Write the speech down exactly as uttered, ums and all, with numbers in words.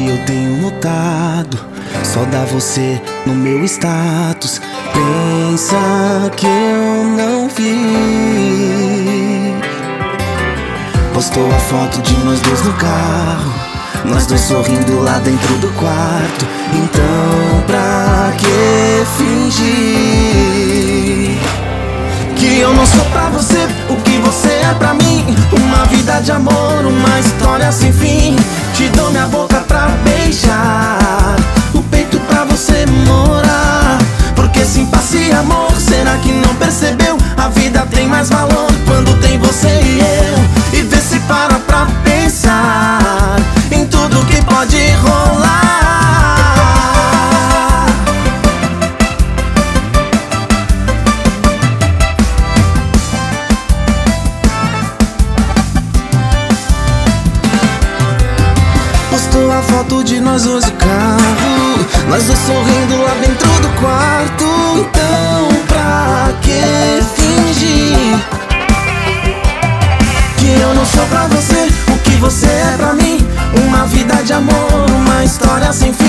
Ultimamente eu tenho notado, só dá você no meu status. Pensa que eu não vi. Postou a foto de nós dois no carro, nós dois sorrindo lá dentro do quarto. Então pra que fingir que eu não sou pra você o que você é pra mim? Uma vida de amor, uma história sem fim. Te dou minha boca pra beijar, o peito pra você morar. Porque sem paz e amor, será que não percebeu? A vida tem mais valor quando tem você e eu. E vê se para pra pensar em tudo que pode rolar. Postou a foto de nós dois no carro, nós dois sorrindo lá dentro do quarto. Então pra que fingir que eu não sou pra você o que você é pra mim? Uma vida de amor, uma história sem fim.